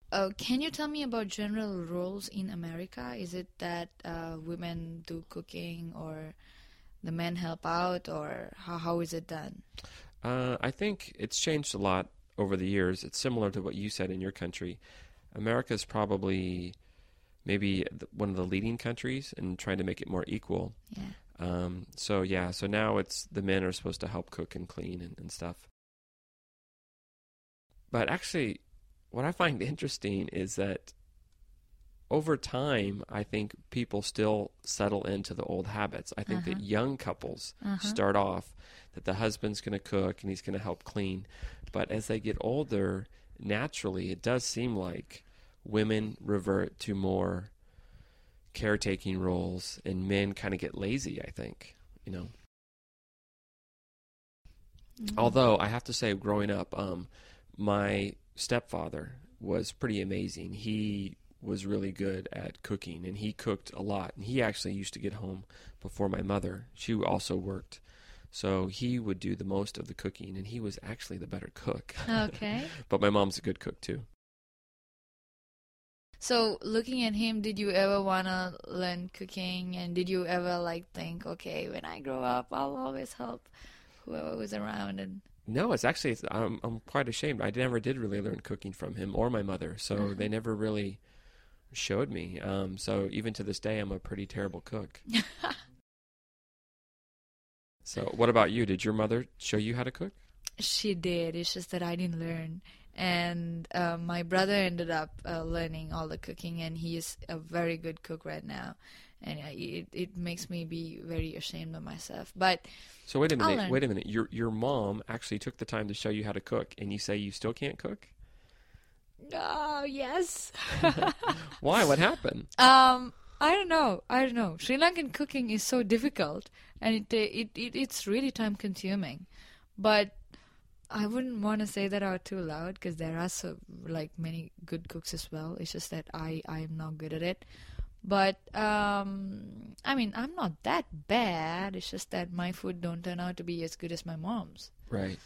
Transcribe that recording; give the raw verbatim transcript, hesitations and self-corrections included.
Uh, can you tell me about general roles in America? Is it that uh, women do cooking or the men help out, or how, how is it done? Uh, I think it's changed a lot over the years. It's similar to what you said in your country. America's probably maybe th- one of the leading countries in trying to make it more equal. Yeah. Um, so yeah, so now it's the men are supposed to help cook and clean and, and stuff. But actually, what I find interesting is that over time, I think people still settle into the old habits. I think Uh-huh. that young couples Uh-huh. start off that the husband's going to cook and he's going to help clean. But as they get older, naturally, it does seem like women revert to more caretaking roles and men kind of get lazy, I think, you know. Mm. Although I have to say, growing up, um, my stepfather was pretty amazing. He was really good at cooking, and he cooked a lot. And he actually used to get home before my mother. She also worked, so he would do the most of the cooking, and he was actually the better cook. Okay. But my mom's a good cook too. So, looking at him, did you ever wanna learn cooking? And did you ever like think, okay, when I grow up, I'll always help whoever was around? And No, it's actually it's, I'm I'm quite ashamed. I never did really learn cooking from him or my mother, so uh-huh. they never really showed me. Um, so even to this day, I'm a pretty terrible cook. So what about you? Did your mother show you how to cook? She did. It's just that I didn't learn. And uh, my brother ended up uh, learning all the cooking, and he is a very good cook right now. And uh, it it makes me be very ashamed of myself. But So wait a I'll minute, learn. wait a minute. Your your mom actually took the time to show you how to cook, and you say you still can't cook? Oh, yes. Why? What happened? Um, I don't know. I don't know. Sri Lankan cooking is so difficult, and it it, it it's really time consuming. But I wouldn't want to say that out too loud because there are so like many good cooks as well. It's just that I I am not good at it. But um, I mean, I'm not that bad. It's just that my food don't turn out to be as good as my mom's. Right.